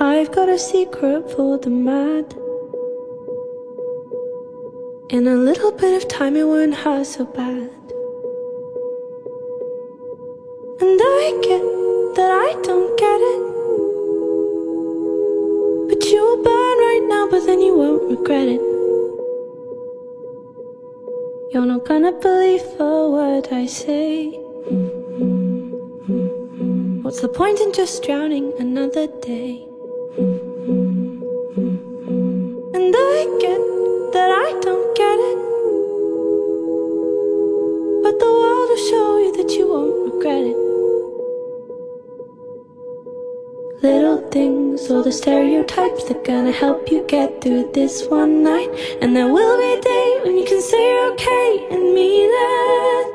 I've got a secret for the mad. In a little bit of time it won't hurt so bad. And I get that I don't get it, but you will burn right now, but then you won't regret it. You're not gonna believe a word I say. What's the point in just drowning another day? And I get that I don't get it, but the world will show you that you won't regret it. Little things, all the stereotypes, they're gonna help you get through this one night. And there will be a day when you can say you're okay and mean it.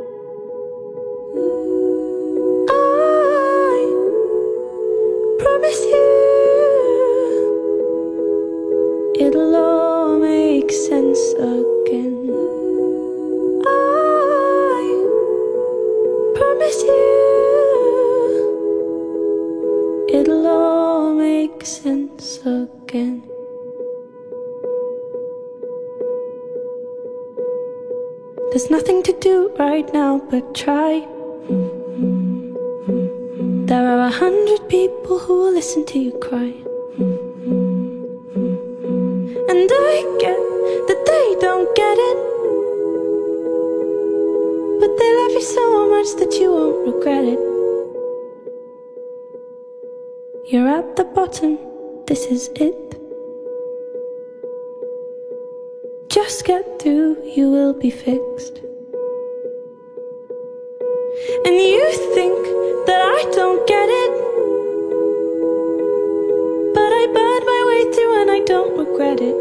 I promise you it'll all make sense again. I promise you it'll all make sense again. There's nothing to do right now but try. There are 100 people who will listen to you cry. And I get that they don't get it, but they love you so much that you won't regret it. You're at the bottom, this is it. Just get through, you will be fixed. And you think that I don't get it, but I burned my way through and I don't regret it.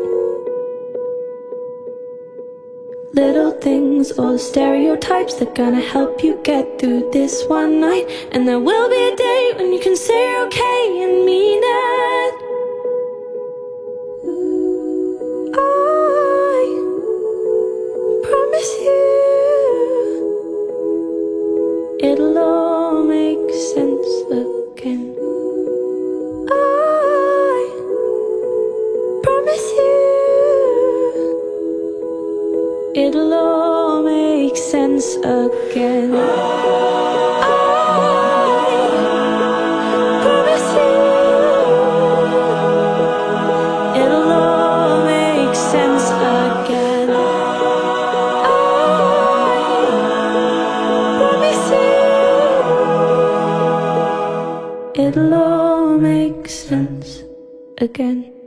Little things, all the stereotypes, they're gonna help you get through this one night. And there will be a day when you can say you're okay and mean it. I promise you it'll all make sense again. I promise you it'll all make sense again. I promise you it'll all make sense again. I promise you it'll all make sense again.